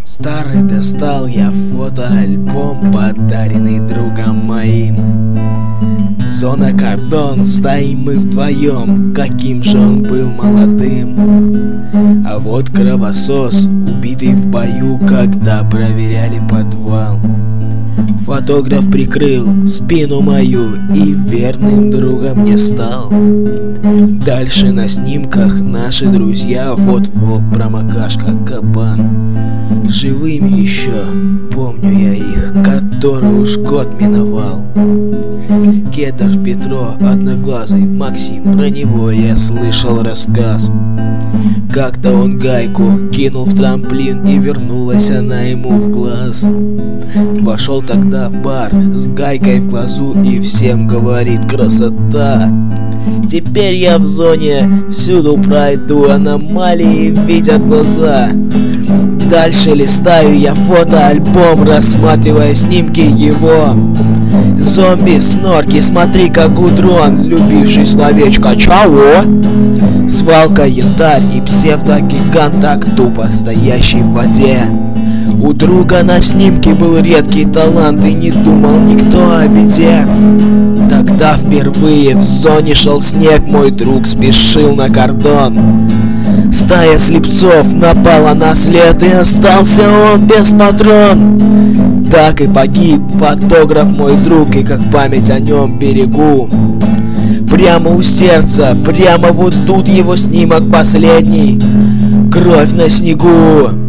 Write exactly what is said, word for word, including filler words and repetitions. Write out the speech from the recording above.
Старый достал я фотоальбом, подаренный другом моим. Зона кордон, стоим мы вдвоем, каким же он был молодым. А вот кровосос, убитый в бою, когда проверяли подвал. Фотограф прикрыл спину мою и верным другом не стал. Дальше на снимках наши друзья, вот волк, промокашка, кабан. Живыми еще помню я их, который уж год миновал. Кедр, Петро, одноглазый, Максим, про него я слышал рассказ. Как-то он гайку кинул в трамплин, и вернулась она ему в глаз. Вошел тогда в бар с гайкой в глазу и всем говорит: красота. Теперь я в зоне всюду пройду, аномалии видят глаза. Дальше листаю я фотоальбом, рассматривая снимки его. Зомби, снорки, смотри как гудрон, любивший словечко «чао». Свалка, янтарь и псевдогигант, так тупо стоящий в воде. У друга на снимке был редкий талант, и не думал никто о беде. Тогда впервые в зоне шел снег, мой друг спешил на кордон. Стая слепцов напала на след, и остался он без патрон. Так и погиб фотограф мой друг, и как память о нем берегу. Прямо у сердца, прямо вот тут его снимок последний. Кровь на снегу.